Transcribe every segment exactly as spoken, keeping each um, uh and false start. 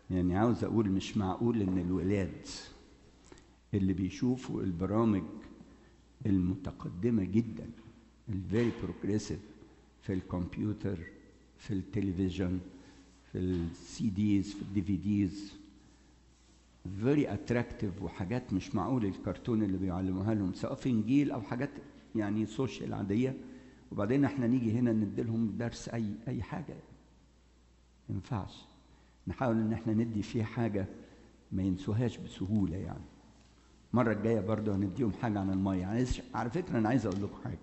يعني عاوز أقول مش معقول إن الولاد اللي بيشوفوا البرامج المتقدمة جدا الفيري بروجريسيف في الكمبيوتر، في التلفزيون، في السي ديز، في الدي في ديز، فيري اتراكتيف وحاجات مش معقول الكرتون اللي بيعلموها لهم سواء في انجيل او حاجات يعني سوشيال عاديه، وبعدين احنا نيجي هنا نديلهم درس اي اي حاجه. ما ينفعش. نحاول ان احنا ندي فيه حاجه ما ينسوهاش بسهوله. يعني المره الجايه برضه هنديهم حاجه عن الميه. يعني على فكره انا عايز اقول لكم حاجه،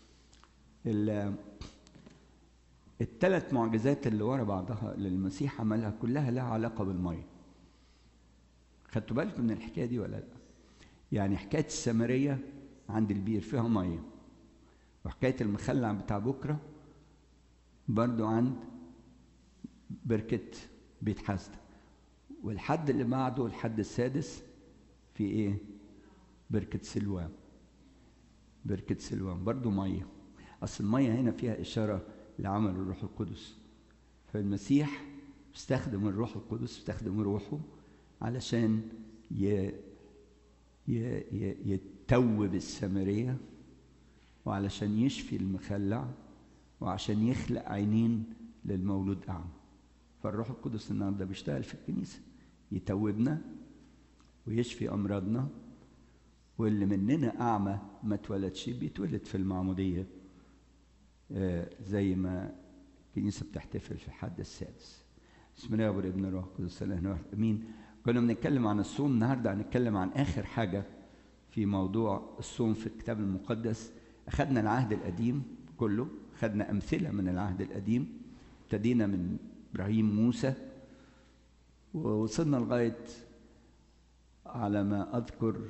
الثلاث معجزات اللي ورا بعضها اللي المسيح عملها كلها لها علاقه بالميه. خدتوا بالكم من الحكايه دي ولا لا؟ يعني حكايه السامريه عند البير فيها ميه، وحكايه المخلع بتاع بكره برضو عند بركه بيت حسده، والحد اللي بعده الحد السادس في ايه؟ بركه سلوان. بركه سلوان برضو ميه. اصل الميه هنا فيها اشاره لعمل الروح القدس، فالمسيح استخدم الروح القدس، استخدم روحه علشان ي... ي... يتوب السامرية، وعلشان يشفي المخلع، وعشان يخلق عينين للمولود أعمى. فالروح القدس النهارده بيشتغل في الكنيسة، يتوبنا ويشفي أمراضنا، واللي مننا أعمى ما اتولدش بيتولد في المعمودية، آه زي ما الكنيسة بتحتفل في الحد السادس. بسم الله والابن الروح القدس الله امين. كنا بنتكلم عن الصوم، النهارده هنتكلم عن اخر حاجه في موضوع الصوم في الكتاب المقدس. اخذنا العهد القديم كله، اخذنا امثله من العهد القديم، ابتدينا من ابراهيم موسى ووصلنا لغايه على ما اذكر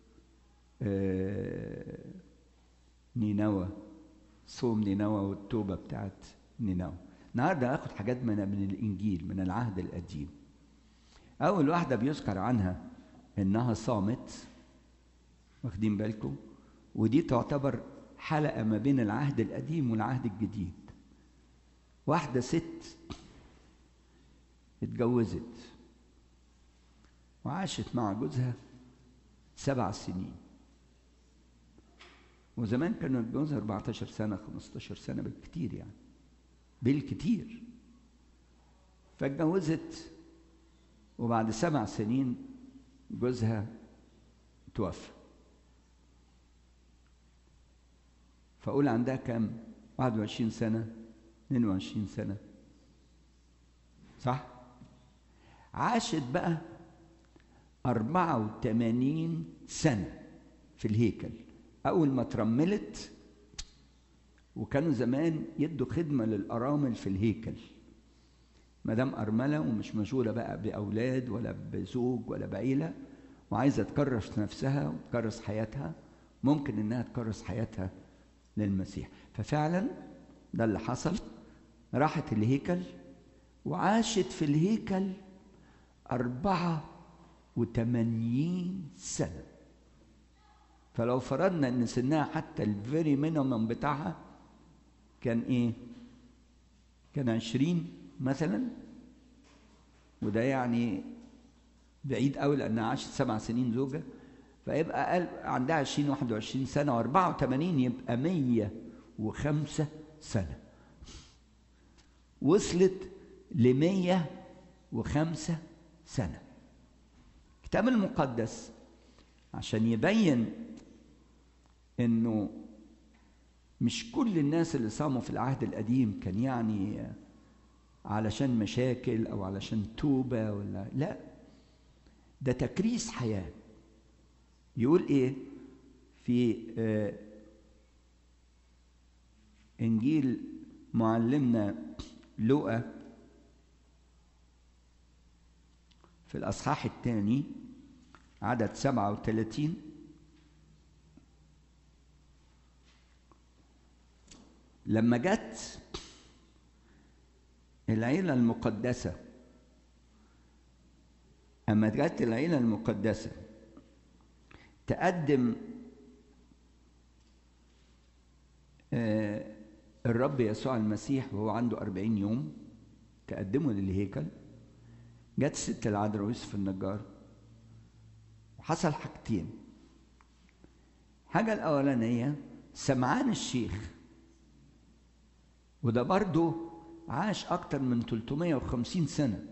آه نينوى، صوم نينوى والتوبه بتاعت نينوى. النهارده هاخد حاجات من من الانجيل من العهد القديم. اول واحده بيذكر عنها انها صامت، واخدين بالكم؟ ودي تعتبر حلقه ما بين العهد القديم والعهد الجديد. واحده ست اتجوزت وعاشت مع جوزها سبع سنين، وزمان كانوا يتجوزوا أربعتاشر سنه خمستاشر سنه بالكتير، يعني بالكتير. فاتجوزت وبعد سبع سنين جوزها توفى. فأقول عندها كام؟ واحد وعشرين سنة، اثنين وعشرين سنة، صح؟ عاشت بقى أربعة وثمانين سنة في الهيكل. أول ما ترملت، وكانوا زمان يدوا خدمة للأرامل في الهيكل، مدام أرملة ومش مشغولة بقى بأولاد ولا بزوج ولا بعيلة، وعايزة تكرس نفسها وتكرس حياتها، ممكن إنها تكرس حياتها للمسيح. ففعلا ده اللي حصل. راحت الهيكل وعاشت في الهيكل أربعة وثمانين سنة. فلو فرضنا إن سنها حتى الفيري مينيمم بتاعها كان إيه؟ كان عشرين مثلا، وده يعني بعيد قوي لأنها عاشت سبع سنين زوجة، فيبقى عندها عشرين واحد وعشرين سنة وأربعة وثمانين يبقى مية وخمسة سنة. وصلت لمية وخمسة سنة. الكتاب المقدس عشان يبين إنه مش كل الناس اللي صاموا في العهد القديم كان يعني علشان مشاكل أو علشان توبة ولا لا، ده تكريس حياة. يقول إيه في آه إنجيل معلمنا لوقا في الأصحاح الثاني عدد سبعة وثلاثين: لما جت العيلة المقدسة أما جت العيلة المقدسة تقدم آه الرب يسوع المسيح وهو عنده أربعين يوم، تقدمه للهيكل. جت الست العذراء ويوسف النجار، وحصل حاجتين. الحاجة الأولانية سمعان الشيخ، وده برضه عاش أكتر من ثلاثمائة وخمسين سنة،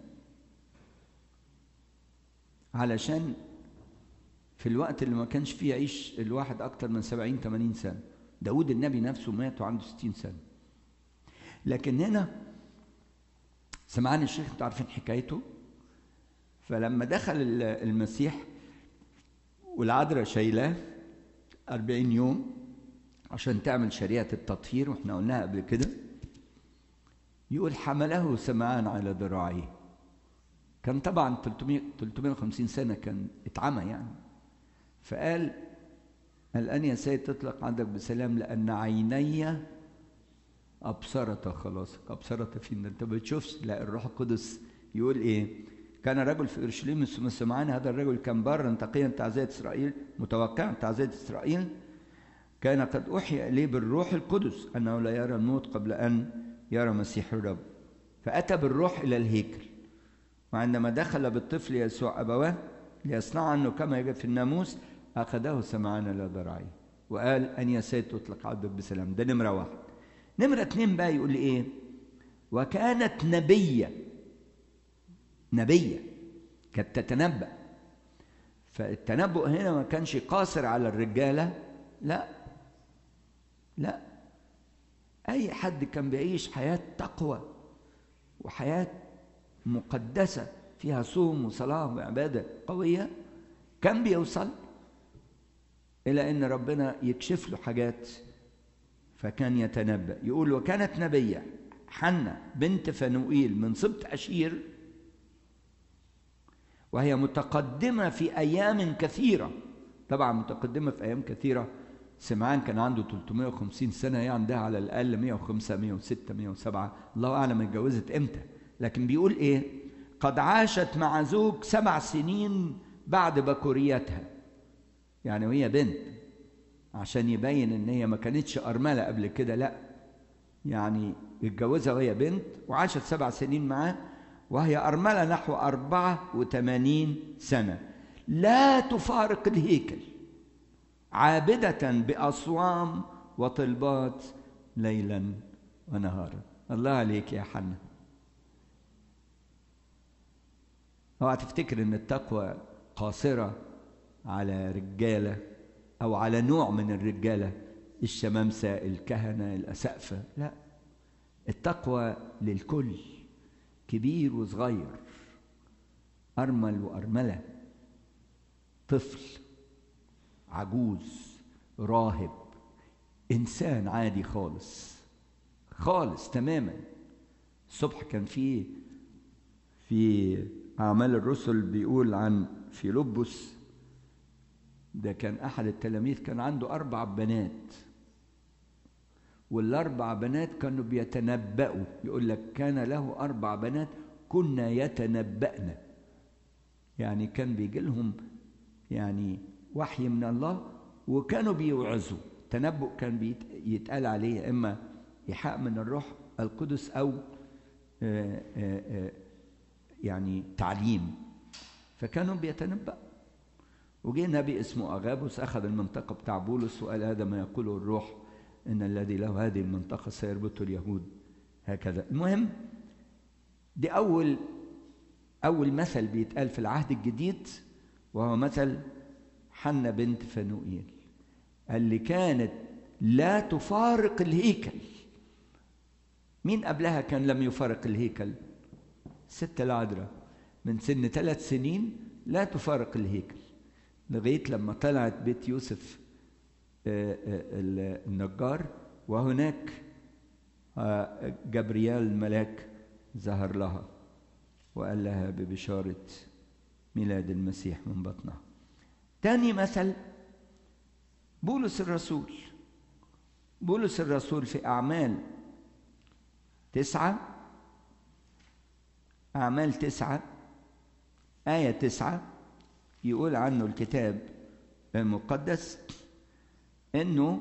علشان في الوقت اللي ما كانش فيه يعيش الواحد أكتر من سبعين ثمانين سنة. داود النبي نفسه مات وعنده ستين سنة. لكن هنا سمعان الشيخ، انتوا عارفين حكايته. فلما دخل المسيح والعذراء شايلاه أربعين يوم عشان تعمل شريعة التطهير، واحنا قلناها قبل كده، يقول حمله سمعان على ذراعيه. كان طبعا ثلاثمائة وخمسين سنة، كان اتعمى يعني. فقال الآن يا سيد تطلق عندك بسلام، لأن عيني أبصرت خلاصك. أبصرت فين؟ أنت ما بتشوفش. لا، الروح القدس يقول إيه؟ كان رجل في اورشليم اسمه سمعان، هذا الرجل كان بارا تقيا تعزية اسرائيل، متوقعا تعزية اسرائيل. كان قد اوحي اليه بالروح القدس انه لا يرى الموت قبل ان يرى مسيح الرب. فاتى بالروح الى الهيكل، وعندما دخل بالطفل يسوع ابواه ليصنع عنه كما يجب في الناموس، اخذه سمعان الى ذراعيه وقال ان يا سيد تطلق عبدك بسلام. ده نمره واحد. نمره اتنين بقى يقول ايه؟ وكانت نبيه. نبيه كانت تتنبأ. فالتنبؤ هنا ما كانش قاصر على الرجاله، لا لا، اي حد كان بيعيش حياه تقوى وحياه مقدسه فيها صوم وصلاه وعباده قويه كان بيوصل الى ان ربنا يكشف له حاجات، فكان يتنبأ. يقول وكانت نبيه حنة بنت فنوئيل من سبط أشير، وهي متقدمة في أيام كثيرة. طبعا متقدمة في أيام كثيرة، سمعان كان عنده ثلاثمائة وخمسين سنة، يعني عندها على الأقل مائة وخمسة مائة وستة مائة وسبعة، الله أعلم اتجوزت إمتى. لكن بيقول إيه؟ قد عاشت مع زوج سبع سنين بعد بكوريتها، يعني وهي بنت، عشان يبين إن هي ما كانتش أرملة قبل كده، لا، يعني اتجوزها وهي بنت وعاشت سبع سنين معاه، وهي أرملة نحو أربعة وثمانين سنة، لا تفارق الهيكل، عابدة بأصوام وطلبات ليلا ونهارا. الله عليك يا حنا. اوعى تفتكر ان التقوى قاصرة على رجالة او على نوع من الرجالة، الشمامسة، الكهنة، الأسقفة، لا، التقوى للكل، كبير وصغير، أرمل وأرملة، طفل، عجوز، راهب، إنسان عادي خالص خالص تماما. الصبح كان في في أعمال الرسل بيقول عن فيلبس، ده كان أحد التلاميذ، كان عنده أربع بنات، والأربع بنات كانوا بيتنبأوا. يقول لك كان له أربع بنات كنا يتنبأن، يعني كان بيجي لهم يعني وحي من الله، وكانوا بيوعظوا. تنبؤ كان بيتقال عليه إما إيحاء من الروح القدس أو آآ آآ يعني تعليم، فكانوا بيتنبأ. وجه نبي اسمه أغابوس أخذ المنطقة بتاع بولس وقال هذا ما يقوله الروح، إن الذي له هذه المنطقة سيربطه اليهود هكذا. المهم، دي أول أول مثل بيتقال في العهد الجديد، وهو مثل حنة بنت فنوئيل اللي كانت لا تفارق الهيكل. مين قبلها كان لم يفارق الهيكل؟ الست العذراء، من سن ثلاث سنين لا تفارق الهيكل، لغاية لما طلعت بيت يوسف النجار، وهناك جبريال الملاك ظهر لها وقال لها ببشارة ميلاد المسيح من بطنها. تاني مثل بولس الرسول. بولس الرسول في أعمال تسعة، أعمال تسعة آية تسعة، يقول عنه الكتاب المقدس إنه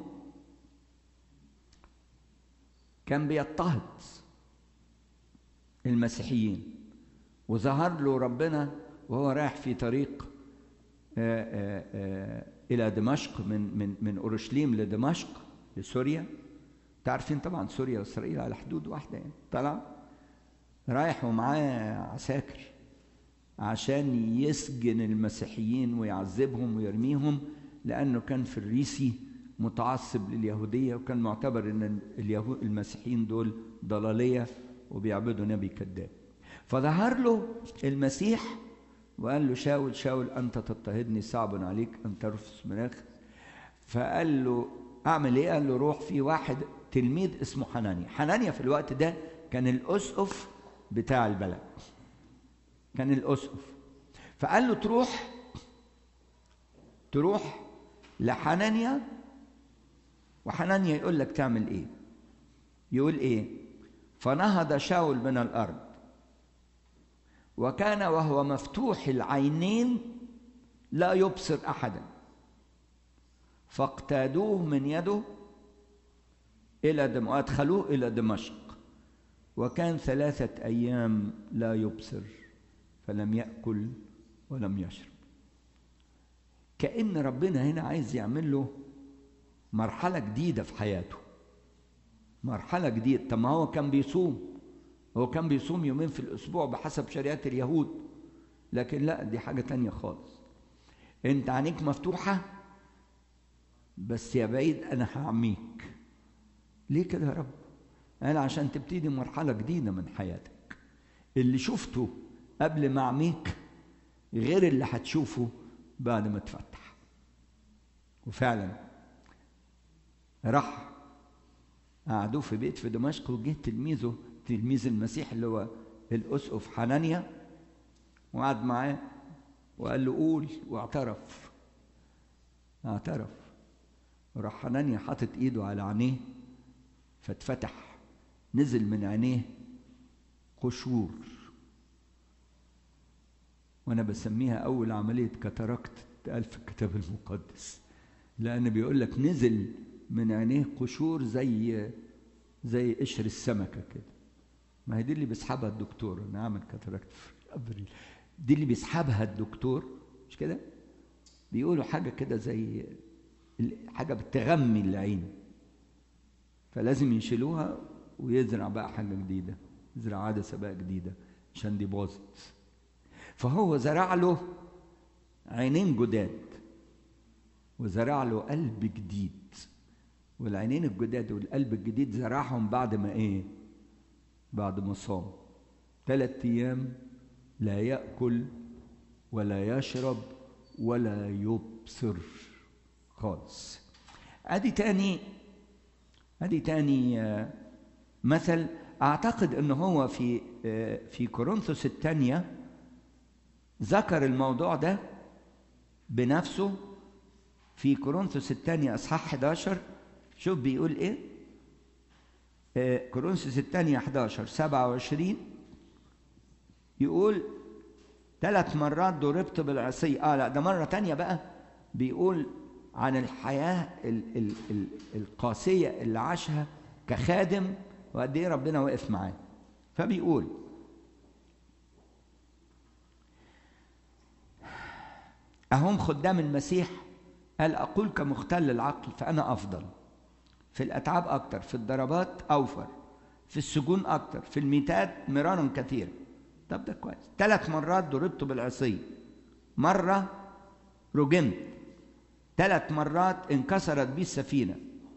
كان بيضطهد المسيحيين، وظهر له ربنا وهو رايح في طريق آآ آآ إلى دمشق، من من من أورشليم لدمشق لسوريا. تعرفين طبعا سوريا وإسرائيل على حدود واحدة يعني. طلع رايح ومعاه عساكر عشان يسجن المسيحيين ويعذبهم ويرميهم، لأنه كان فريسي متعصب لليهودية، وكان معتبر أن اليهود المسيحيين دول ضلالية وبيعبدوا نبي كذاب. فظهر له المسيح وقال له: شاول شاول أنت تضطهدني، صعب عليك أن ترفس مناخ. فقال له: أعمل إيه؟ قال له: روح في واحد تلميذ اسمه حنانيا. حنانيا في الوقت ده كان الأسقف بتاع البلد، كان الأسقف. فقال له: تروح تروح لحنانيا، وحنانيا يقول لك تعمل إيه. يقول إيه؟ فنهض شاول من الأرض، وكان وهو مفتوح العينين لا يبصر أحدا، فاقتادوه من يده إلى دم وأدخلوه إلى دمشق، وكان ثلاثة أيام لا يبصر، فلم يأكل ولم يشرب. كأن ربنا هنا عايز يعمل له مرحلة جديدة في حياته، مرحلة جديدة. طب ما هو كان بيصوم، هو كان بيصوم يومين في الأسبوع بحسب شريعة اليهود، لكن لا، دي حاجة تانية خالص. انت عينيك مفتوحة بس يا بعيد أنا هعميك. ليه كده يا رب؟ قال عشان تبتدي مرحلة جديدة من حياتك. اللي شفته قبل ما أعميك غير اللي هتشوفه بعد ما تفتح. وفعلا راح قعدوه في بيت في دمشق، وجه تلميذه تلميذ المسيح اللي هو الأسقف حنانيا، وقعد معاه وقال له: قول. واعترف اعترف وراح حنانيا حاطط ايده على عينيه، فاتفتح، نزل من عينيه قشور. وانا بسميها اول عمليه كاتاراكت تقال في الكتاب المقدس، لان بيقول لك نزل من عينيه قشور زي زي قشر السمكه كده. ما هي دي اللي بيسحبها الدكتور. انا عامل كاتاراكت في ابريل، دي اللي بيسحبها الدكتور، مش كده؟ بيقولوا حاجه كده زي حاجه بتغمي العين، فلازم يشيلوها ويزرع بقى حاجه جديده، يزرع عدسه بقى جديده عشان دي باظت. فهو زرع له عينين جداد، وزرع له قلب جديد. والعينين الجداد والقلب الجديد زرعهم بعد ما ايه؟ بعد ما صام ثلاث ايام لا يأكل ولا يشرب ولا يبصر خالص. ادي تاني ادي تاني مثل. اعتقد ان هو في في كورنثوس الثانية ذكر الموضوع ده بنفسه في كورنثوس الثانية اصحاح احد عشر. شوف بيقول ايه؟ كورنثوس الثانية احد عشر سبعة وعشرين يقول: ثلاث مرات ضربت بالعصي. اه لا، ده مرة تانية بقى بيقول عن الحياة ال ال ال القاسية اللي عاشها كخادم، وقد ايه ربنا وقف معاه. فبيقول: أهم خدام المسيح، قال: أقول كمختل العقل فأنا أفضل، في الأتعاب أكتر، في الضربات أوفر، في السجون أكتر، في الميتات مرارا كثيرا. طب ده كويس. ثلاث مرات ضربت بالعصي، مرة رجمت، ثلاث مرات انكسرت بي السفينة،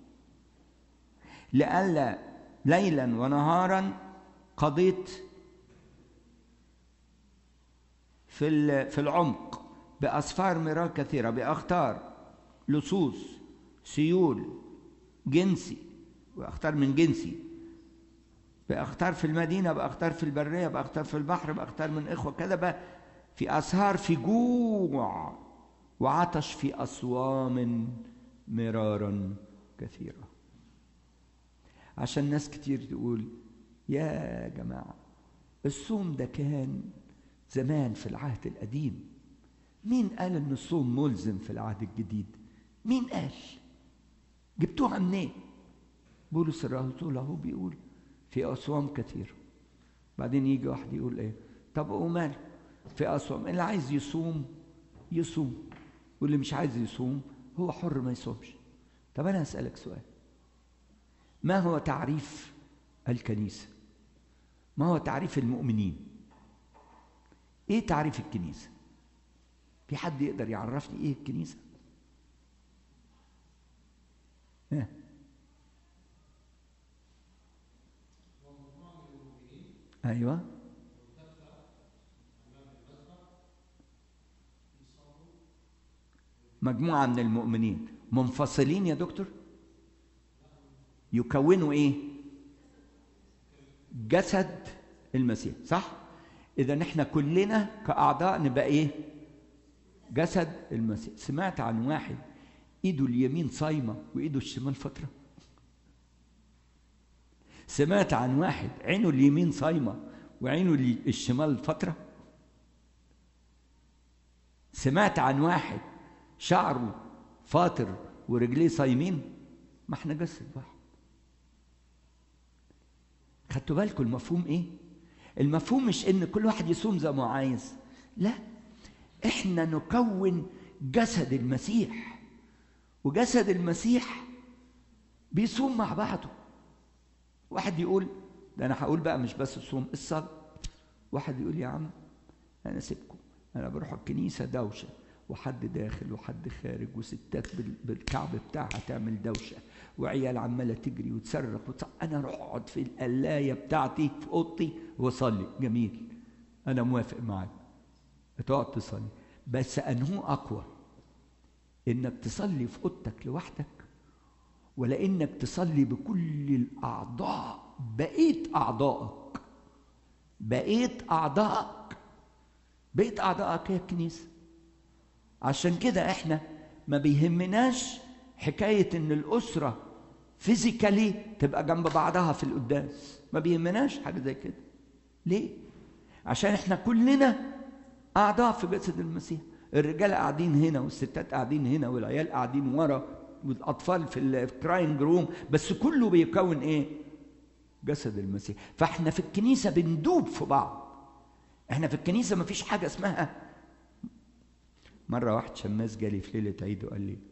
لئلا ليلا ونهارا قضيت في في العمق بأسفار مرار كثيرة، بأخطار، لصوص، سيول، جنسي وأخطار من جنسي، بأخطار في المدينة، بأخطار في البرية، بأخطار في البحر، بأخطار من إخوة كذا بقى، في أسهار، في جوع وعطش، في أصوام مرارا كثيرة. عشان ناس كتير تقول: يا جماعة الصوم ده كان زمان في العهد القديم، مين قال ان الصوم ملزم في العهد الجديد؟ مين قال؟ جبتوها منين؟ بولس الرسول اهو بيقول في اصوام كثيره. بعدين يجي واحد يقول ايه؟ طب وماله في أصوم؟ اللي عايز يصوم يصوم، واللي مش عايز يصوم هو حر ما يصومش. طب أنا هسألك سؤال، ما هو تعريف الكنيسة؟ ما هو تعريف المؤمنين؟ إيه تعريف الكنيسة؟ في حد يقدر يعرفني إيه الكنيسة؟ ها؟ أيوة، مجموعة من المؤمنين منفصلين يا دكتور يكونوا إيه؟ جسد المسيح، صح؟ إذا إحنا كلنا كأعضاء نبقى إيه؟ جسد المسيح. سمعت عن واحد إيده اليمين صايمة وإيده الشمال فترة؟ سمعت عن واحد عينه اليمين صايمة وعينه الشمال فترة؟ سمعت عن واحد شعره فاطر ورجليه صايمين؟ ما احنا جسد واحد. خدتوا بالكم المفهوم ايه؟ المفهوم مش ان كل واحد يصوم زي ما عايز، لا، احنا نكون جسد المسيح، وجسد المسيح بيصوم مع بعضه. واحد يقول ده انا هقول بقى مش بس الصوم، الصلاة. واحد يقول يا عم انا سيبكم، انا بروح الكنيسة دوشة، وحد داخل وحد خارج، وستات بالكعب بتاعها تعمل دوشة، وعيال عمالة تجري وتصرخ وتص... أنا أروح أقعد في القلاية بتاعتي في أوضتي وأصلي. جميل، أنا موافق معاك تقعد تصلي، بس أنه أقوى إنك تصلي في أوضتك لوحدك، ولا إنك تصلي بكل الأعضاء، بقيت أعضائك بقيت أعضائك بقيت أعضائك هي الكنيسة. عشان كده احنا ما بيهمناش حكاية ان الأسرة فيزيكالي تبقى جنب بعضها في القداس، ما بيهمناش حاجة زي كده. ليه؟ عشان احنا كلنا أعضاء في جسد المسيح. الرجال قاعدين هنا والستات قاعدين هنا والعيال قاعدين ورا والأطفال في الكراينج روم، بس كله بيكون ايه؟ جسد المسيح. فاحنا في الكنيسة بندوب في بعض. احنا في الكنيسة ما فيش حاجة اسمها. مرة واحد شماس جالي في ليلة عيد وقال لي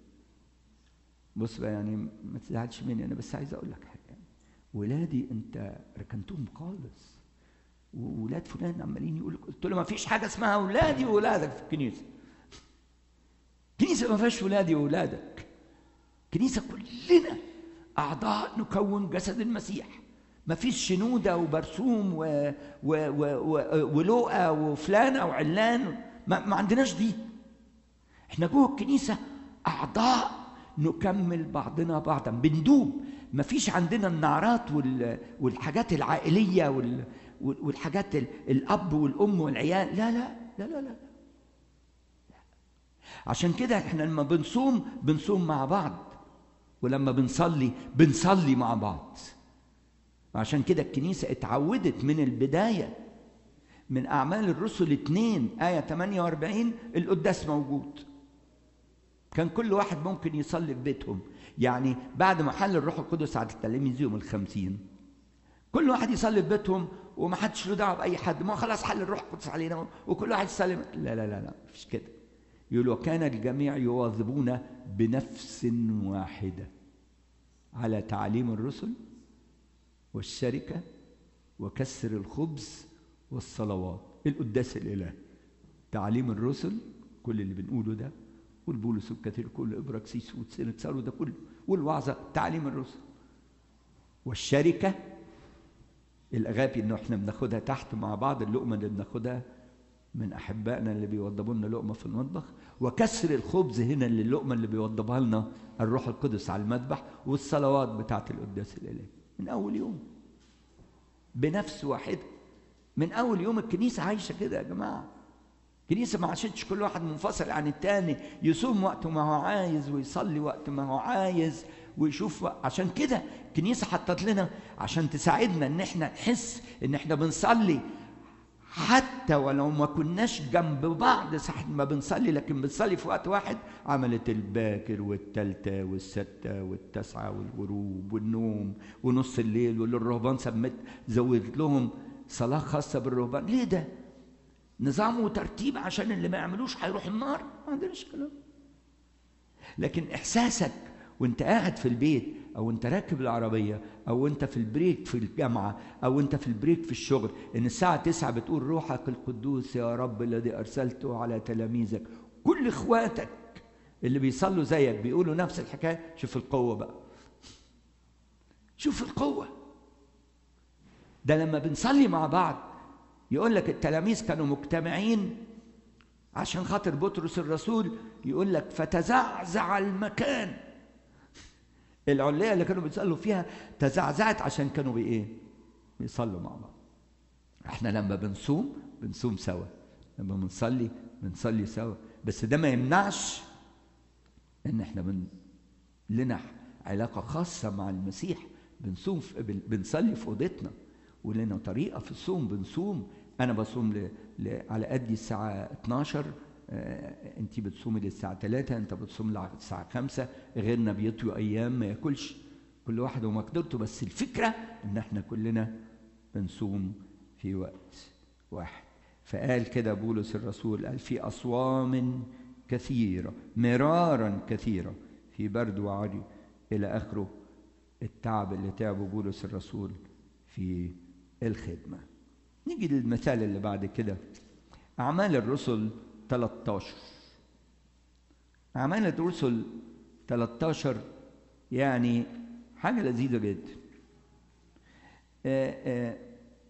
بص بقى، يعني ما تزعلش مني أنا، بس عايز أقول لك حاجة، يعني ولادي أنت ركنتهم خالص، وولاد فلان عمالين يقولوا. قلت له ما فيش حاجة اسمها ولادي وولادك في الكنيسة. الكنيسة ما فيهاش ولادي وولادك. الكنيسة كلنا أعضاء نكون جسد المسيح. ما فيش شنودة وبرسوم و... و... و... و... ولوقا وفلانة وعلان، ما... ما عندناش دي. احنا جوه الكنيسة أعضاء نكمل بعضنا بعضا، بندوب. مفيش عندنا النعرات وال... والحاجات العائلية وال... والحاجات ال... الأب والأم والعيال، لا لا لا لا لا. عشان كده احنا لما بنصوم بنصوم مع بعض، ولما بنصلي بنصلي مع بعض. عشان كده الكنيسة اتعودت من البداية، من أعمال الرسل اتنين آية ثمانية وأربعين القداس موجود. كان كل واحد ممكن يصلي في بيتهم، يعني بعد ما حل الروح القدس على التلاميذ يوم الخمسين كل واحد يصلي في بيتهم وما حدش له دعوه باي حد، ما خلاص حل الروح القدس علينا وكل واحد يصلي. لا لا لا لا، مفيش كده. يقول وكان الجميع يواظبون بنفس واحده على تعليم الرسل والشركه وكسر الخبز والصلوات. القداس الالهي، تعليم الرسل، كل اللي بنقوله ده، والبولس والكثير كل ابراكسيس وتسالوا ده كله، والوعظه تعليم الرسل والشركه، الاغابي انه احنا بناخدها تحت مع بعض، اللقمه اللي بناخدها من احبائنا اللي بيوضبوا لنا لقمه في المطبخ، وكسر الخبز هنا اللي اللقمه اللي بيوضبها لنا الروح القدس على المذبح، والصلوات بتاعه القداس الالهي. من اول يوم بنفس واحده، من اول يوم الكنيسه عايشه كده يا جماعه. الكنيسة ما عاشتش كل واحد منفصل عن التاني، يصوم وقت ما هو عايز ويصلي وقت ما هو عايز ويشوف. عشان كده الكنيسة حطت لنا عشان تساعدنا ان احنا نحس ان احنا بنصلي حتى ولو ما كناش جنب بعض ساعة ما بنصلي، لكن بنصلي في وقت واحد. عملت الباكر والتالتة والستة والتسعة والغروب والنوم ونص الليل، والرهبان سمت زودت لهم صلاة خاصة بالرهبان. ليه ده؟ نظام وترتيب عشان اللي ما يعملوش هيروح النار، ما عندناش كلام. لكن احساسك وانت قاعد في البيت او انت راكب العربيه او انت في البريك في الجامعه او انت في البريك في الشغل ان الساعه تسعة بتقول روحك القدوس يا رب الذي ارسلته على تلاميذك، كل اخواتك اللي بيصلوا زيك بيقولوا نفس الحكايه. شوف القوه بقى، شوف القوه. ده لما بنصلي مع بعض يقول لك التلاميذ كانوا مجتمعين عشان خاطر بطرس الرسول، يقول لك فتزعزع المكان. العلية اللي كانوا بيصلوا فيها تزعزعت عشان كانوا بإيه؟ بيصلوا مع بعض. احنا لما بنصوم بنصوم سوا، لما بنصلي بنصلي سوا، بس ده ما يمنعش ان احنا بن... لنا علاقة خاصة مع المسيح. بنصوم في... بنصلي في اوضتنا، ولنا طريقة في الصوم. بنصوم، انا بصوم ل... ل... على قد الساعة اتناشر، آه، انت بتصومي للساعة ثلاثة، انت بتصوم للساعة خمسة، غيرنا بيطوي ايام ما ياكلش، كل واحد ومقدرته. بس الفكرة ان احنا كلنا بنصوم في وقت واحد. فقال كده بولس الرسول، قال في أصوام كثيرة مرارا كثيرة في برد وعري إلى آخره. التعب اللي تعبه بولس الرسول في الخدمة. نيجي للمثال اللي بعد كده، أعمال الرسل ثلاثة عشر. أعمال الرسل ثلاثة عشر يعني حاجة لذيذة جدا. آآ آآ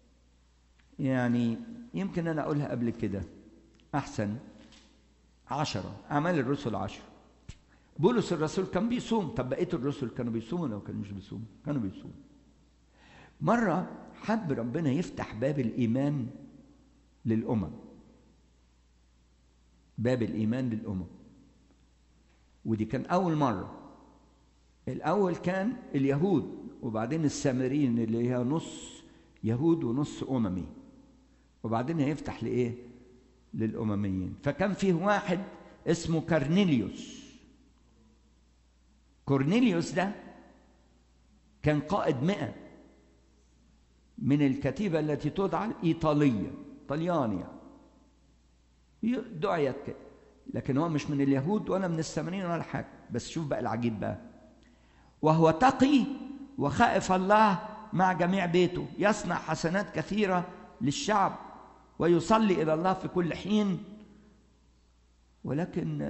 يعني يمكن أنا أقولها قبل كده أحسن. عشرة، أعمال الرسل عشرة. بولس الرسول كان بيصوم، طب بقية الرسل كانوا بيصوموا ولا كانوا مش بيصوموا؟ كانوا بيصوموا. مرة حب ربنا يفتح باب الإيمان للأمم، باب الإيمان للأمم، ودي كان أول مرة. الأول كان اليهود، وبعدين السامريين اللي هي نص يهود ونص أممي، وبعدين هيفتح لإيه؟ للأمميين. فكان فيه واحد اسمه كورنيليوس. كورنيليوس ده كان قائد مئة من الكتيبة التي تدعى الإيطالية، طلياني يعني، دعيت كده، لكن هو مش من اليهود ولا من السامريين ولا حاجة. بس شوف بقى العجيب بقى، وهو تقي وخائف الله مع جميع بيته، يصنع حسنات كثيرة للشعب ويصلي إلى الله في كل حين. ولكن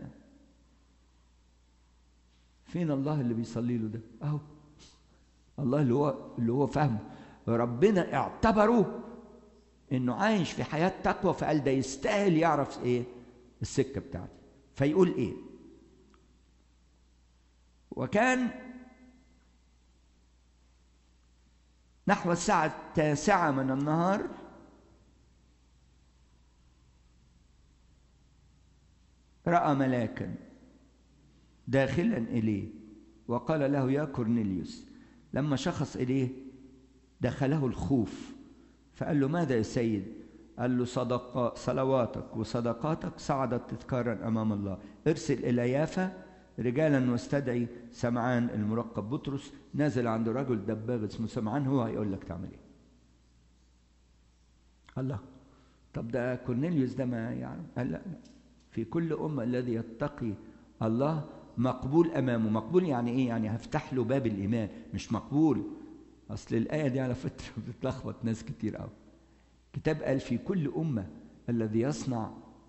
فين الله اللي بيصلي له ده؟ أهو الله اللي هو اللي هو فاهمه. ربنا اعتبره إنه عايش في حياة تقوى، فقال ده يستاهل يعرف إيه السكة بتاعته. فيقول إيه؟ وكان نحو الساعة التاسعة من النهار رأى ملاكا داخلا إليه وقال له يا كورنيليوس. لما شخص إليه دخله الخوف، فقال له ماذا يا سيد؟ قال له صدق صلواتك وصدقاتك صعدت تذكارا أمام الله، ارسل إلى يافا رجالا واستدعي سمعان الملقب بطرس، نازل عند رجل دباغ اسمه سمعان، هو هيقول لك تعمل ايه. الله، طب ده كورنيليوس ده ما يعرف؟ قال لا لا، في كل أمة الذي يتقي الله مقبول أمامه. مقبول يعني إيه؟ يعني هفتح له باب الإيمان، مش مقبول. أصل الآية دي على فترة بتتلخبط ناس كتير أوي. كتاب قال في كل أمة الذي يصنع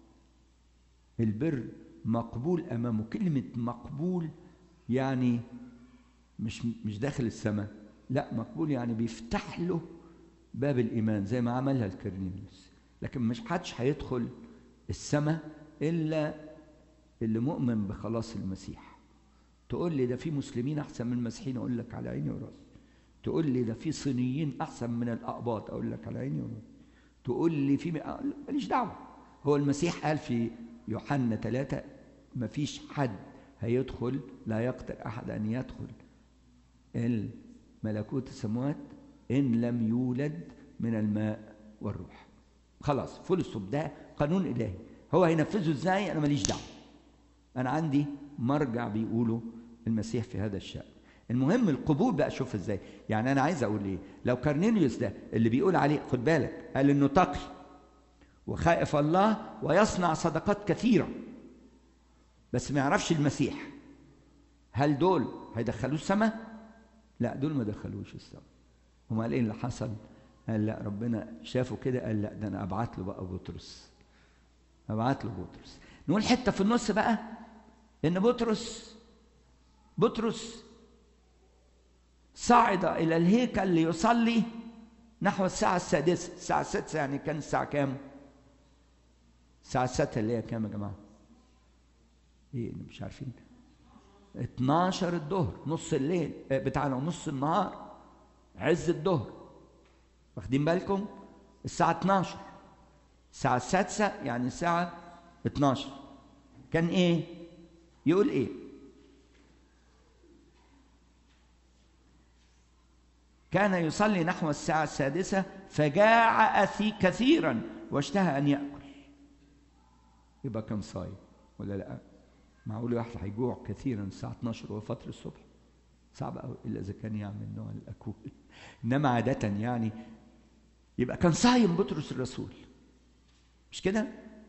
البر مقبول أمامه. كلمة مقبول يعني مش مش داخل السماء، لا، مقبول يعني بيفتح له باب الإيمان زي ما عملها الكورنيليوس. لكن مش حدش هيدخل السماء إلا اللي مؤمن بخلاص المسيح. تقول لي ده في مسلمين أحسن من المسيحيين، أقول لك على عيني وراسي. تقول لي ده في صينيين أحسن من الأقباط، أقول لك على عيني وراسي. تقول لي في ماليش دعوة. هو المسيح قال في يوحنا ثلاثة ما فيش حد هيدخل، لا يقدر أحد أن يدخل الملكوت السماوات إن لم يولد من الماء والروح. خلاص فل ستوب، ده قانون إلهي. هو هينفذه إزاي؟ أنا ماليش دعوة. أنا عندي مرجع بيقوله المسيح في هذا الشأن. المهم القبول بقى، شوف إزاي. يعني أنا عايز أقول إيه؟ لو كورنيليوس ده اللي بيقول عليه، خد بالك، قال إنه تقي وخائف الله ويصنع صدقات كثيرة، بس ما يعرفش المسيح. هل دول هيدخلوه السماء؟ لا، دول ما دخلوش السماء. وما ايه اللي حصل؟ قال لا، ربنا شافه كده قال لا، ده انا ابعت له بقى بطرس، ابعت له بطرس. نقول حته في النص بقى ان بطرس بطرس صعد الى الهيكل ليصلي نحو الساعه السادسه. الساعه السادسه يعني كان الساعه كام؟ الساعه السادسه اللي هي كام يا جماعه؟ ايه مش عارفين؟ اتناشر الظهر، نص الليل بتاعنا ونص النهار، عز الظهر. واخدين بالكم؟ الساعة اتناشر، الساعة السادسة يعني الساعة اتناشر. كان ايه؟ يقول ايه؟ كان يصلي نحو الساعة السادسة فجاع أثي كثيرا واشتهى أن يأكل. يبقى كان صايم ولا لا؟ معقول واحد هيجوع كثيرا الساعة اتناشر وهو فترة الصبح؟ صعب قوي الا اذا كان يعمل نوع الاكل. انما عاده يعني يبقى كان صايم بطرس الرسول، مش كده؟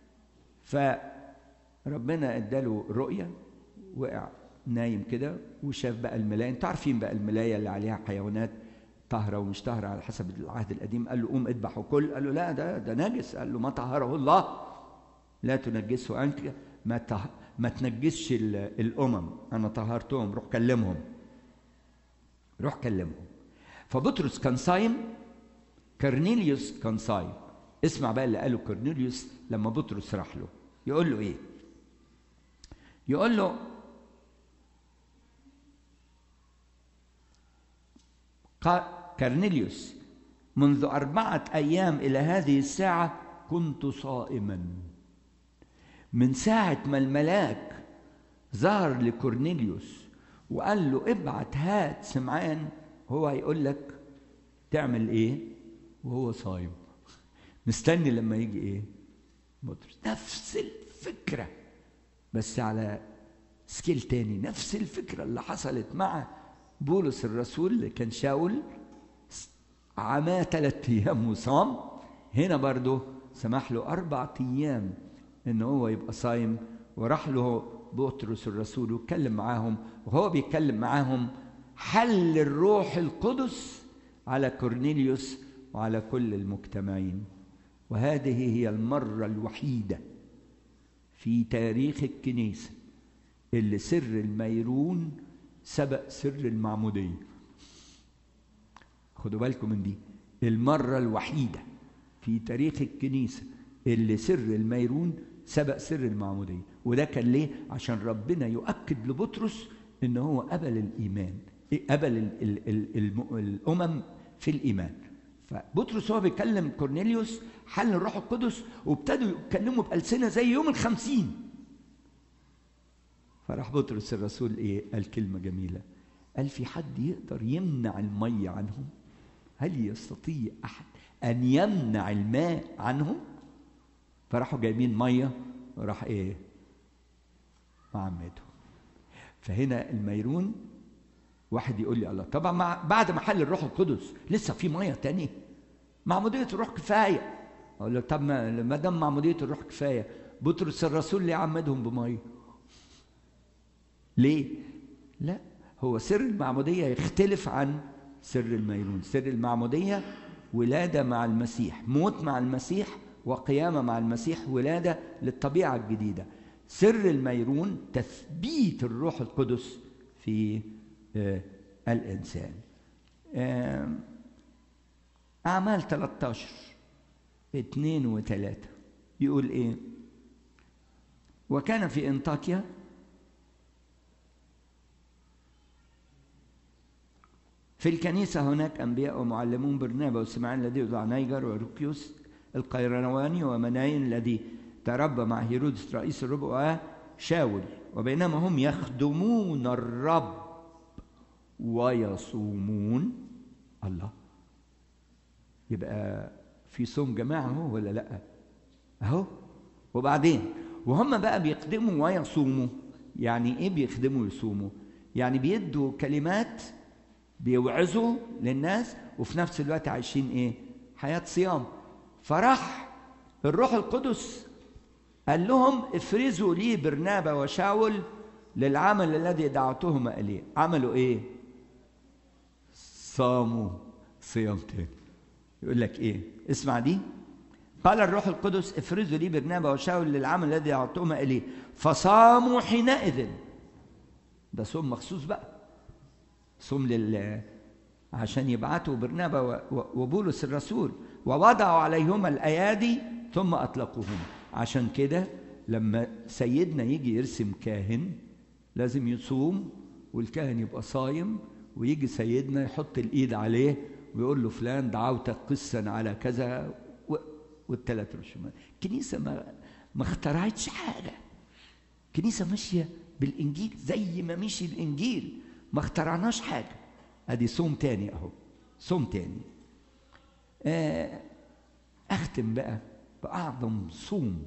فربنا اداله رؤيه، وقع نايم كده وشاف بقى الملايه. انتوا عارفين بقى الملايه اللي عليها حيوانات طاهره ومش طاهره على حسب العهد القديم. قال له قوم اذبح وكل. قال له لا، ده ده نجس. قال له ما طهره الله لا تنجسه انت، ما ته... ما تنجسش الامم، انا طهرتهم. روح كلمهم، روح كلمهم. فبطرس كان صايم، كورنيليوس كان صايم. اسمع بقى اللي قاله كورنيليوس لما بطرس راح له. يقول له ايه؟ يقول له كورنيليوس منذ أربعة أيام إلى هذه الساعة كنت صائما. من ساعة ما الملاك ظهر لكورنيليوس وقال له ابعت هات سمعان، هو هيقول لك تعمل ايه وهو صايم. مستني لما يجي ايه؟ بطرس. نفس الفكرة بس على سكيل تاني. نفس الفكرة اللي حصلت مع بولس الرسول اللي كان شاول عماه ثلاث ايام وصام، هنا برضو سمح له اربع ايام ان هو يبقى صايم. وراح له بطرس الرسول واتكلم معاهم، وهو بيتكلم معاهم حل الروح القدس على كورنيليوس وعلى كل المجتمعين. وهذه هي المرة الوحيدة في تاريخ الكنيسة اللي سر الميرون سبق سر المعمودية. خدوا بالكم من دي، المرة الوحيدة في تاريخ الكنيسة اللي سر الميرون سبق سر المعمودية. وده كان ليه؟ عشان ربنا يؤكد لبطرس ان هو قبل الايمان، قبل ال ال ال ال الامم في الايمان. فبطرس هو بيكلم كورنيليوس حل الروح القدس، وابتدوا يتكلموا بألسنة زي يوم الخمسين. فراح بطرس الرسول ايه؟ قال كلمة جميلة، قال في حد يقدر يمنع المية عنهم؟ هل يستطيع احد ان يمنع الماء عنهم؟ فراحوا جايبين مية وراح ايه؟ معمدهم. فهنا الميرون واحد يقول لي الله، طبعا مع بعد ما حل الروح القدس لسه في ميه تاني؟ معموديه الروح كفايه. اقول له طب ما دام معموديه الروح كفايه، بطرس الرسول ليه عمدهم بميه؟ ليه؟ لا، هو سر المعموديه يختلف عن سر الميرون. سر المعموديه ولاده مع المسيح، موت مع المسيح وقيامه مع المسيح، ولاده للطبيعه الجديده. سر الميرون تثبيت الروح القدس في آه الإنسان. آه أعمال ثلاثة عشر اثنين وثلاثة يقول إيه؟ وكان في أنطاكيا في الكنيسة هناك أنبياء ومعلمون، برنابا وسمعان الذي يدعى نيجر، ورقيوس القيرواني، ومناين الذي تربى مع هيرودس رئيس الربع، وشاول. وبينما هم يخدمون الرب ويصومون. الله، يبقى في صوم جماعة هو ولا لأ؟ أهو. وبعدين وهم بقى بيخدموا ويصوموا. يعني إيه بيخدموا ويصوموا؟ يعني بيدوا كلمات، بيوعظوا للناس، وفي نفس الوقت عايشين إيه؟ حياة صيام. فراح الروح القدس قال لهم افرزوا لي برنابا وشاول للعمل الذي دعوتهم اليه. عملوا ايه؟ صاموا صيام تاني. يقول لك ايه؟ اسمع دي. قال الروح القدس افرزوا لي برنابا وشاول للعمل الذي دعوتهم اليه، فصاموا حينئذ. ده صوم مخصوص بقى، صوم لل عشان يبعتوا برنابا وبولس الرسول، ووضعوا عليهما الايادي ثم اطلقوهم. عشان كده لما سيدنا يجي يرسم كاهن لازم يصوم، والكاهن يبقى صايم، ويجي سيدنا يحط الايد عليه ويقول له فلان دعوتك قسا على كذا، والثلاث رشومات. الكنيسه ما ما اخترعتش حاجه، الكنيسه ماشيه بالانجيل زي ما مشي الانجيل، ما اخترعناش حاجه. ادي صوم تاني اهو، صوم تاني. آه اختم بقى باعظم صوم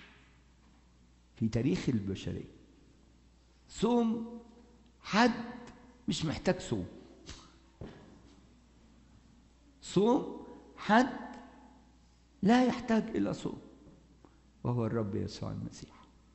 في تاريخ البشريه. صوم حد مش محتاج صوم، صوم حد لا يحتاج الى صوم، وهو الرب يسوع المسيح.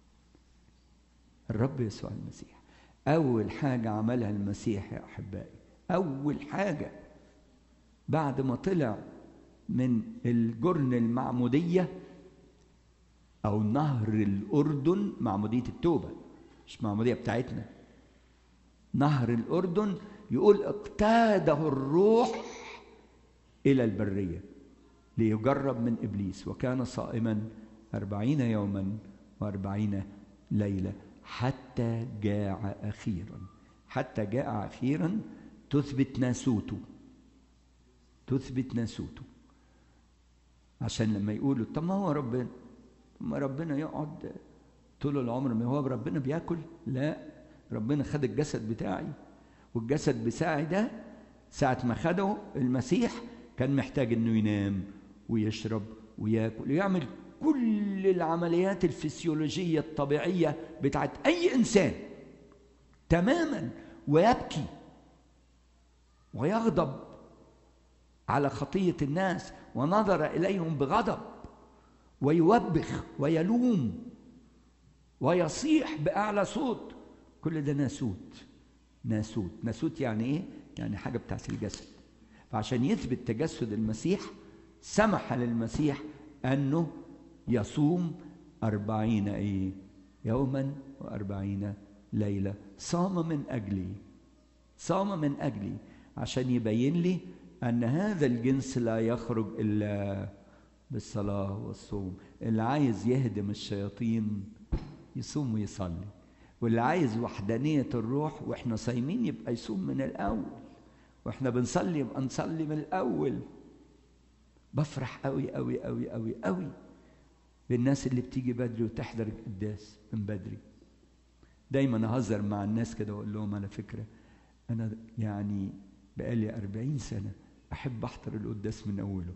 الرب يسوع المسيح اول حاجه عملها المسيح يا احبائي، اول حاجه بعد ما طلع من الجرن المعموديه او نهر الاردن، معموديه التوبه مش معموديه بتاعتنا، نهر الاردن، يقول اقتاده الروح الى البريه ليجرب من ابليس، وكان صائما أربعين يوما وأربعين ليله حتى جاع اخيرا. حتى جاع اخيرا تثبت ناسوته، تثبت ناسوته. عشان لما يقولوا طب ما هو ربنا، ما ربنا يقعد طول العمر، ما هو ربنا بياكل؟ لا، ربنا خد الجسد بتاعي، والجسد بتاعي ده ساعة ما خده المسيح كان محتاج انه ينام ويشرب وياكل ويعمل كل العمليات الفسيولوجية الطبيعية بتاعت اي انسان تماما، ويبكي ويغضب على خطية الناس، ونظر اليهم بغضب، ويوبخ ويلوم ويصيح بأعلى صوت. كل ده ناسوت. ناسوت ناسوت يعني ايه؟ يعني حاجة بتاعت الجسد. فعشان يثبت تجسد المسيح سمح للمسيح أنه يصوم أربعين ايه يوما وأربعين ليلة. صام من أجلي، صام من أجلي عشان يبين لي أن هذا الجنس لا يخرج إلا بالصلاة والصوم. اللي عايز يهدم الشياطين يصوم ويصلي، واللي عايز وحدانية الروح واحنا صايمين يبقى يصوم من الأول، واحنا بنصلي يبقى نصلي من الأول. بفرح قوي قوي قوي قوي قوي بالناس اللي بتيجي بدري وتحضر القداس من بدري. دايما أهزر مع الناس كده وأقول لهم على فكرة أنا يعني بقالي أربعين سنة أحب أحضر القداس من أوله.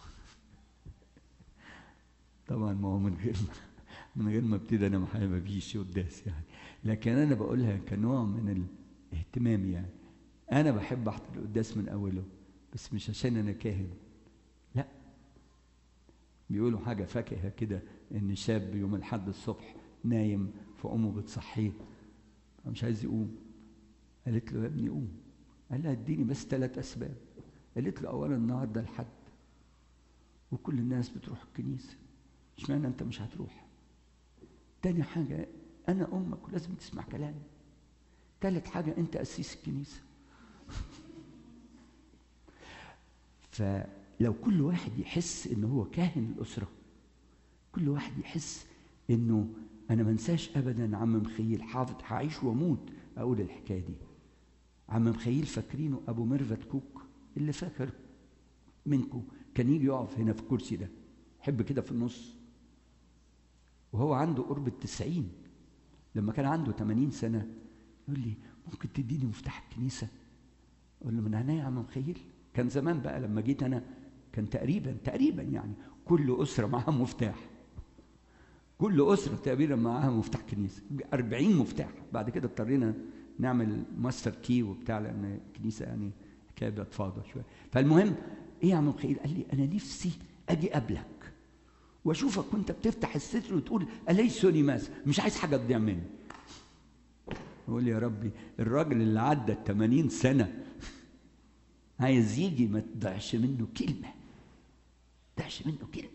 طبعا ما هو من غير ما من غير ما ابتدي انا ما فيش قداس يعني، لكن انا بقولها كنوع من الاهتمام. يعني انا بحب احضر القداس من اوله، بس مش عشان انا كاهن، لا. بيقولوا حاجه فاكهه كده، ان شاب يوم الاحد الصبح نايم فامه بتصحيه مش عايز يقوم، قالت له يا ابني قوم. قال لها اديني بس ثلاث اسباب. قالت له اولا النهارده الحد وكل الناس بتروح الكنيسه، اشمعنى انت مش هتروح؟ تاني حاجة أنا أمك ولازم تسمع كلامي. تالت حاجة أنت أسيس الكنيسة. فلو كل واحد يحس إنه هو كاهن الأسرة، كل واحد يحس إنه أنا منساش أبداً عم مخيل حافظ، هعيش وأموت أقول الحكاية دي. عم مخيل فاكرينه أبو ميرفت كوك؟ اللي فاكر منكم كان يجي يقف هنا في الكرسي ده، يحب كده في النص، وهو عنده قرب التسعين. لما كان عنده ثمانين سنة يقول لي ممكن تديني مفتاح الكنيسة؟ أقول له من عينيا يا عم مخيل. كان زمان بقى لما جيت أنا كان تقريبا تقريبا يعني كل أسرة معها مفتاح، كل أسرة تقريبا معها مفتاح كنيسة، أربعين مفتاح. بعد كده اضطرينا نعمل ماستر كي وبتاع، لأن الكنيسة يعني حكاية بقت فاضية شوية. فالمهم إيه يا عم مخيل؟ قال لي أنا نفسي أجي قبلك واشوفك وانت بتفتح الستر وتقول أليسني ماذا، مش عايز حاجه تضيع مني. يقول يا ربي الراجل اللي عدى ثمانين سنه عايز يجي ما تضيعش منه كلمه، ما تضيعش منه كلمه.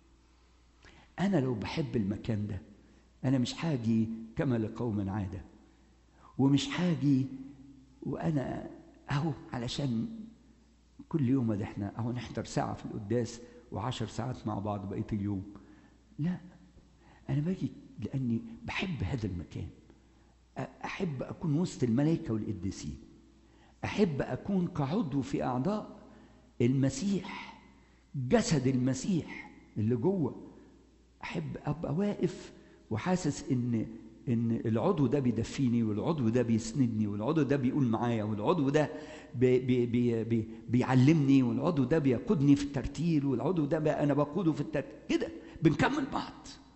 انا لو بحب المكان ده انا مش حاجي كما لقوم عاده، ومش حاجي وانا اهو علشان كل يوم ده احنا اهو نحضر ساعه في القداس وعشر ساعات مع بعض بقيه اليوم. لا، انا باجي لاني بحب هذا المكان، احب اكون وسط الملائكه والقديسين، احب اكون كعضو في اعضاء المسيح، جسد المسيح اللي جوه. احب ابقى واقف وحاسس ان ان العضو ده بيدفيني، والعضو ده بيسندني، والعضو ده بيقول معايا، والعضو ده بي بي بي بي بيعلمني، والعضو ده بيقودني في الترتيل، والعضو ده بقى انا بقوده في الترتيل. كده بنكمل بعض.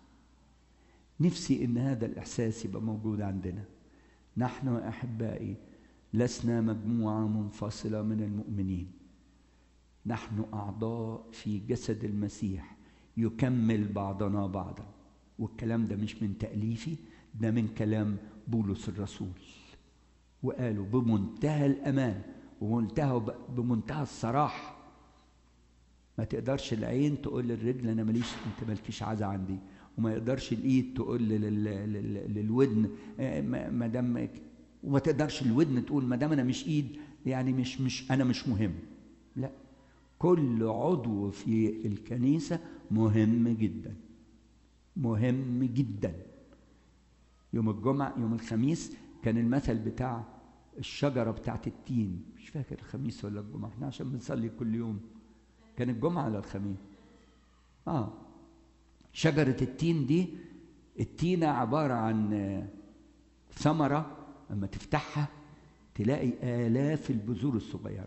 نفسي ان هذا الاحساس يبقى موجود عندنا. نحن احبائي لسنا مجموعه منفصله من المؤمنين، نحن اعضاء في جسد المسيح يكمل بعضنا بعضا. والكلام ده مش من تأليفي، ده من كلام بولس الرسول، وقالوا بمنتهى الأمان ومنتهى بمنتهى الصراحة. ما تقدرش العين تقول للرجل أنا ماليش، أنت مالكيش عزة عندي، وما يقدرش الإيد تقول لل... لل... للودن ما دام، وما تقدرش الودن تقول ما دام أنا مش إيد يعني مش مش أنا مش مهم. لا، كل عضو في الكنيسة مهم جدا، مهم جدا. يوم الجمعة يوم الخميس كان المثل بتاع الشجرة بتاعت التين، مش فاكر الخميس ولا الجمعة، احنا عشان بنصلي كل يوم كان الجمعة ولا الخميس. اه شجرة التين دي، التينة عبارة عن ثمرة لما تفتحها تلاقي آلاف البذور الصغيرة.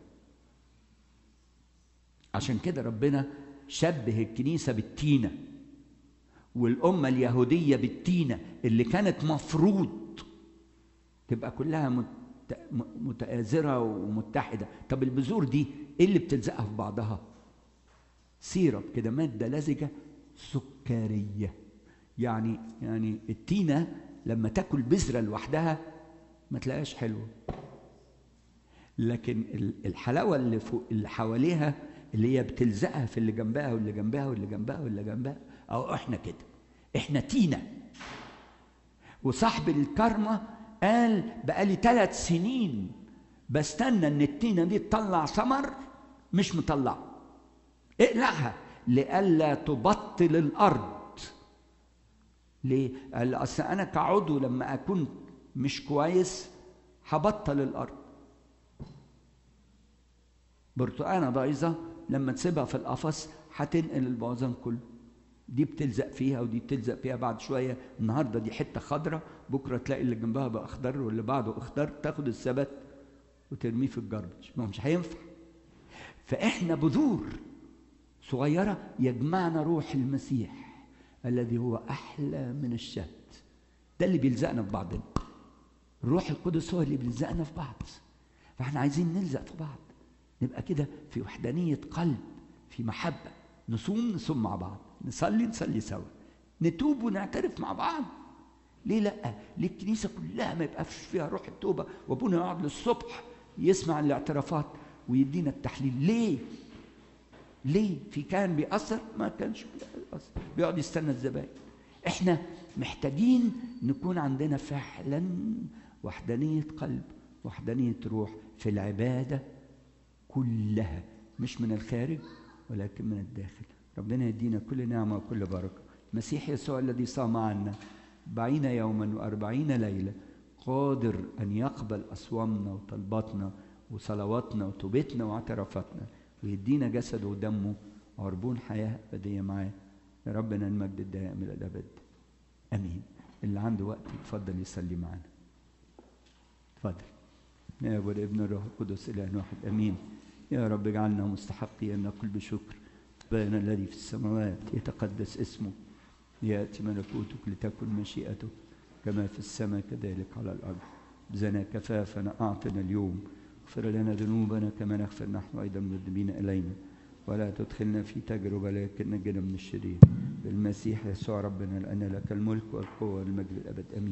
عشان كده ربنا شبه الكنيسة بالتينة، والأمة اليهودية بالتينة اللي كانت مفروض تبقى كلها متآزرة ومتحدة. طب البذور دي ايه اللي بتلزقها في بعضها؟ سيرب كده، مادة لزجة سكرية. يعني يعني التينة لما تاكل بذرة لوحدها ما تلاقيهاش حلوة، لكن الحلاوة اللي فوق اللي حواليها اللي هي بتلزقها في اللي جنبها واللي جنبها واللي جنبها واللي جنبها. أو احنا كده، احنا تينة. وصاحب الكرمة قال بقالي ثلاث سنين بستنى ان التينة دي تطلع ثمر، مش مطلع، اقلعها لئلا تبطل الارض. ليه؟ قال اصل انا كعضو لما اكون مش كويس هبطل الارض. برتقانه بايظه لما تسيبها في القفص هتنقل البوظان كله. دي بتلزق فيها ودي بتلزق فيها، بعد شويه النهارده دي حته خضراء، بكره تلاقي اللي جنبها بقى اخضر واللي بعده اخضر، تاخد الثبات وترميه في الجاربج، ما مش هينفع. فاحنا بذور صغيره يجمعنا روح المسيح الذي هو احلى من الشهد. ده اللي بيلزقنا في بعضنا، الروح القدس هو اللي بيلزقنا في بعض. فاحنا عايزين نلزق في بعض، نبقى كده في وحدانيه قلب، في محبه. نصوم نصوم مع بعض، نصلي نصلي سوا، نتوب ونعترف مع بعض. ليه لا؟ ليه الكنيسه كلها ما يبقاش فيها روح التوبه وابونا يقعد للصبح يسمع الاعترافات ويدينا التحليل؟ ليه؟ ليه؟ في كان بيأثر؟ ما كانش بيأثر، بيقعد يستنى الزبائن. احنا محتاجين نكون عندنا فعلا وحدانيه قلب، وحدانيه روح في العباده كلها، مش من الخارج ولكن من الداخل. ربنا يدينا كل نعمة وكل بركة. المسيح يسوع الذي صام عنا أربعين يوما وأربعين ليلة قادر أن يقبل أصوامنا وطلباتنا وصلواتنا وتوبتنا واعترافاتنا، ويدينا جسده ودمه عربون حياة أبدية معاه. يا ربنا المجد الدائم إلى الأبد، أمين. اللي عنده وقت يتفضل يصلي معنا. اتفضل. يا أبو الابن الروح القدس إله واحد، أمين. يا رب اجعلنا مستحقين أن نقول بشكر: أبانا الذي في السماوات يتقدس اسمك، يأتي ملكوتك، لتكن مشيئتك كما في السماء كذلك على الأرض. بزنا كفافنا أعطنا اليوم، اغفر لنا ذنوبنا كما نغفر نحن أيضا المذنبين إلينا، ولا تدخلنا في تجربة لكن نجنا من الشرير. بالمسيح يسوع ربنا، لأن لك الملك والقوة والمجد الأبد. آمين.